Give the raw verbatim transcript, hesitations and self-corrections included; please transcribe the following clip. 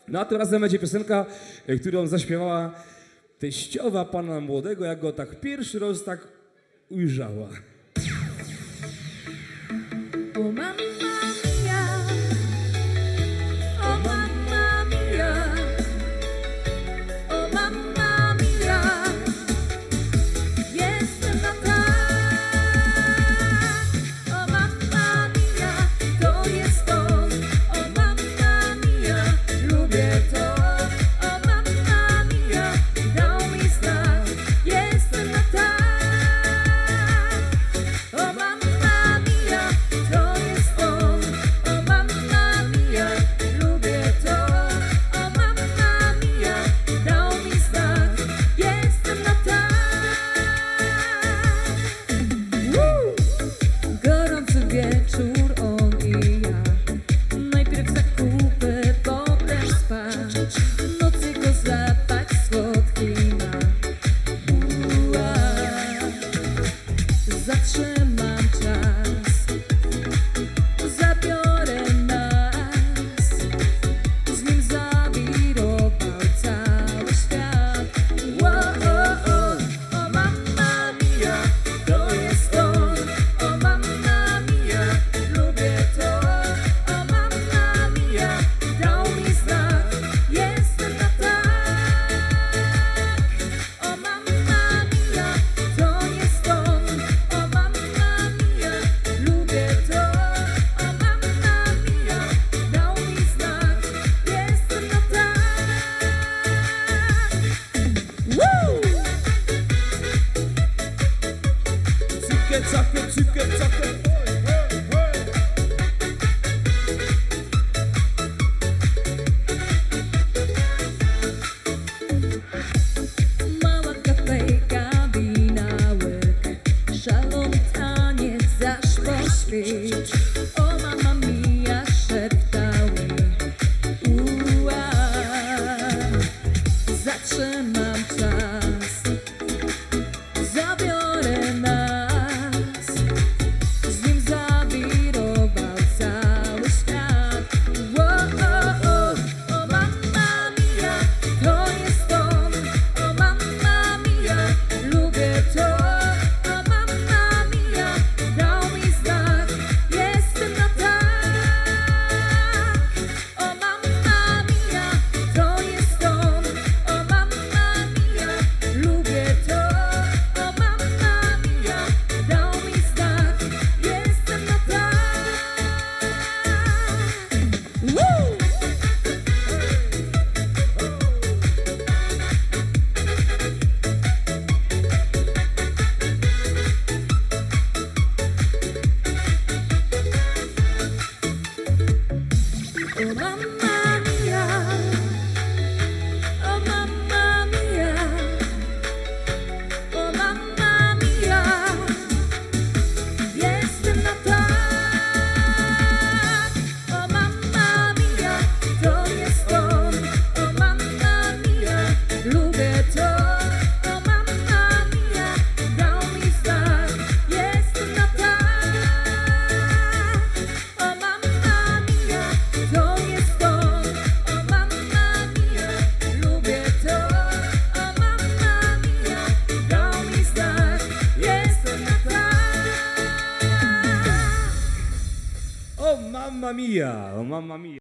No a tym razem będzie piosenka, którą zaśpiewała teściowa pana młodego, jak go tak pierwszy raz tak ujrzała. O mamma mia, o mamma mia, o mamma mia, jestem na tak. O mamma mia, to jest on. O mamma mia, lubię to. O mamma mia, dał mi znak, jestem na tak. O mamma mia, to jest on. O mamma mia, lubię to. O mamma mia, dał mi znak, jestem na tak. Woo! Gorący wieczór, on i ja. Najpierw zakupy, potem spać. Noc jego zapach słodki ma. Ua. Zatrzymam czas, zabiorę nas, z nim zawirował cały świat. O, o, o, o mamma mia, to jest on. O mamma mia, lubię to. O mamma mia, dał mi znak, jestem na tak. O mamma mia, to jest on. O mamma mia, lubię to. O mamma mia, dał mi znak, jestem na tak. Woo! Cykę, cakę, cykę, cakę. Mała kafejka, wina łyk, szalony taniec, zaś poświeć. O mamma mia, szeptał mi. Ua. Zatrzymam czas, zabiorę nas, z nim zawirował cały świat. O, o, o, o mamma mia, to jest on. O mamma mia, lubię to. O mamma mia, dał mi znak, jestem na tak. O mamma mia, to jest on. O mamma mia, lubię to. O mamma mia, dał mi znak, jestem na tak. Woo! O mamma mia, o mamma mia, o mamma mia, jestem na tak. O mamma mia, to jest on. O mamma mia, lubię to. O mamma mia, dał mi znak, jestem na tak. O mamma mia, to jest on. O mamma mia, lubię to. O mamma mia, dał mi znak, jestem na tak. O mamma mia, o mamma mia.